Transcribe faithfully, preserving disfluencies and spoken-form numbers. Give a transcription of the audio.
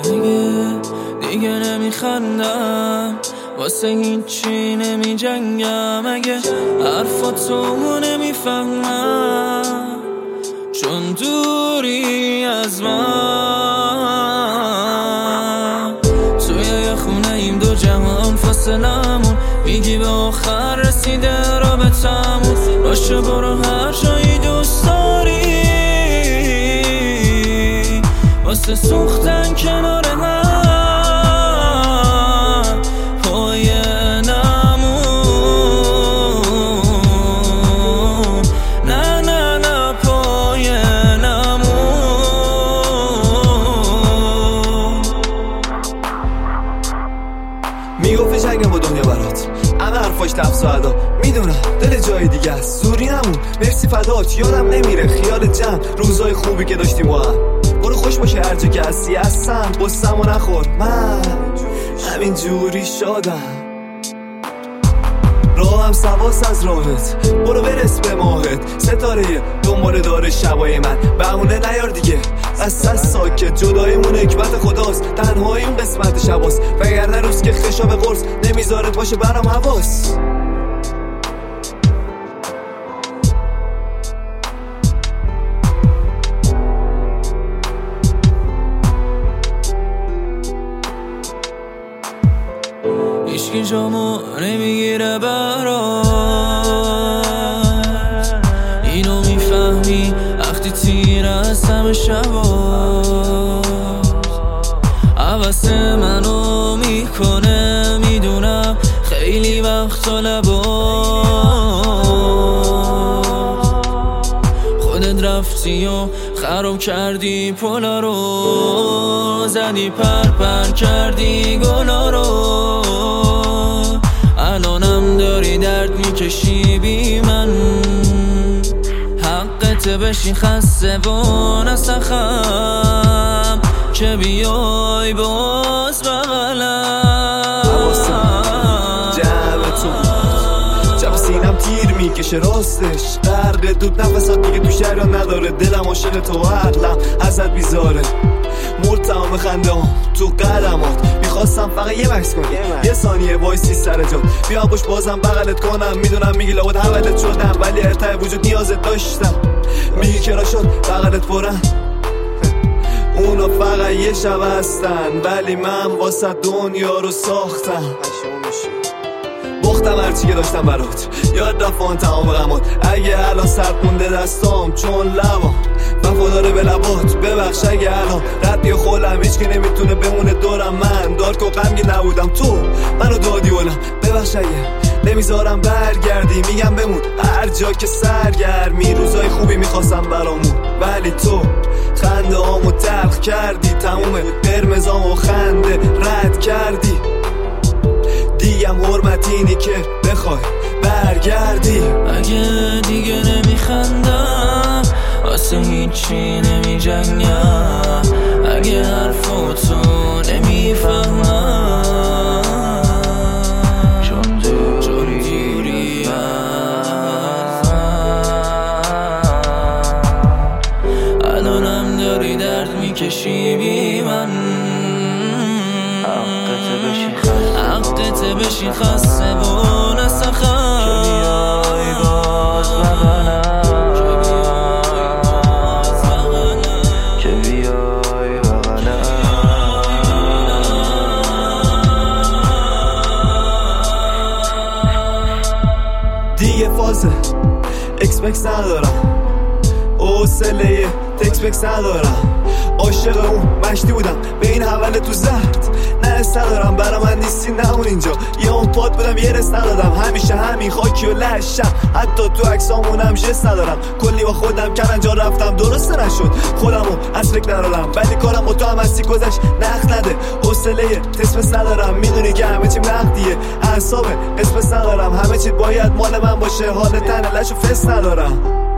دیگه دیگه نمیخندم، واسه هیچی نمی جنگم. اگه حرفاتو نمیفهمم چون دوری از من. توی یه خونه ایم دو جهان فاصلمون، میگی به آخر رسیده رابطمون. باشه برو هر جایی دوست داری، واسه سوختن کنار هم پای نمون. نه نه نه پای نمون. میگفت جنگم با دنیا برات، همه حرفاش لفظ و ادا، میدونم دل جای دیگه است، زوری نمون. مرسی فدات، یادم نمیره خیال جمع روزای خوبی که داشتیم با هم. برو خوش باشه هر جا که هستی، هستم قصه‌مو نخور، من همین جوری شادم. راهم سواس از راهت، برو برس به ماهت. ستاره دنبال داره شبای من، بهونه نیار دیگه از از ساکت. جدایمون حکمت خداست، تنهایی اون قسمت شباست. وگرنه روز که خشاب قرص نمیذاره باشه برام حواس. هیچکی جامو نمیگیره برات، اینو میفهمی وقتی تیر از همه شبات. عوض منو میکنه میدونم خیلی وقت لبات. خودت رفتی و خراب کردی پولا رو، زدی پر پر کردی گلا رو. الانم داری درد میکشی بی من، حقت بشی خسته و نسخم که بیای باز بغلم. جمع تو جب سینم تیر میکشه راستش، غرق دود نفسات دیگه تو شهران نداره. دلم عاشق تو عقلم ازت بیزاره، مرد تمام خنده هم تو قدمات. میخواستم فقط یه مکس کنی، یه ثانیه وایسی سر جات. بیا باش بازم بغلت کنم، میدونم میگی لابد حولت شدم، ولی ارتای وجود نیازت داشتم. میگی کرا شد بغلت پرن، اونا فقط یه شب هستن، ولی من واسه دنیا رو ساختم. باختم هرچی که داشتم برات، یاد رفت تمام غمات. اگه الان سرد مونده دستام چون لبام وفاداره به لبات، ببخش اگه الان ردی خولم هیچ که نمیتونه بمونه دورم. من دارک و غمگین نبودم، تو منو دادی ولم. ببخش اگه نمیذارم برگردی، میگم بمون هر جا که سرگرمی. روزای خوبی میخواستم برامون، ولی تو خنده هامو تلخ کردی. تموم قرمزامو خنده رد کردی. دیگم حرمت اینی که بخوای برگردی. اگه دیگه نمیخندم واسه هیچی نمی جنگم. اگه حرفاتو نمیفهمم چون دوری از من. الانم داری درد میکشی بی من، حقت بشی خسته و نسخم که بیای باز بغلم، که بیای بغلم. دیگه فازه اکسپکس ندارم، حوصله تکسپکس ندارم. عاشق اون مشتی بودم به این حول تو زرد، نه است ندارم برا من نیستی نمون اینجا. یه اون پاد بودم یه رست ندادم، همیشه همین خاکی و لشم. حتی تو عکسامونم جست ندارم، کلی با خودم کلنجا رفتم درسته نشد. خودمو از فکر نرارم، ولی کارم با تو هم هستی گذشت نخ نده. حوصله تسپس ندارم، میدونی که همه چیم نقدیه. اعصاب قسمت ندارم، همه چی باید مال من باشه. حال تنه لشو فس ندارم.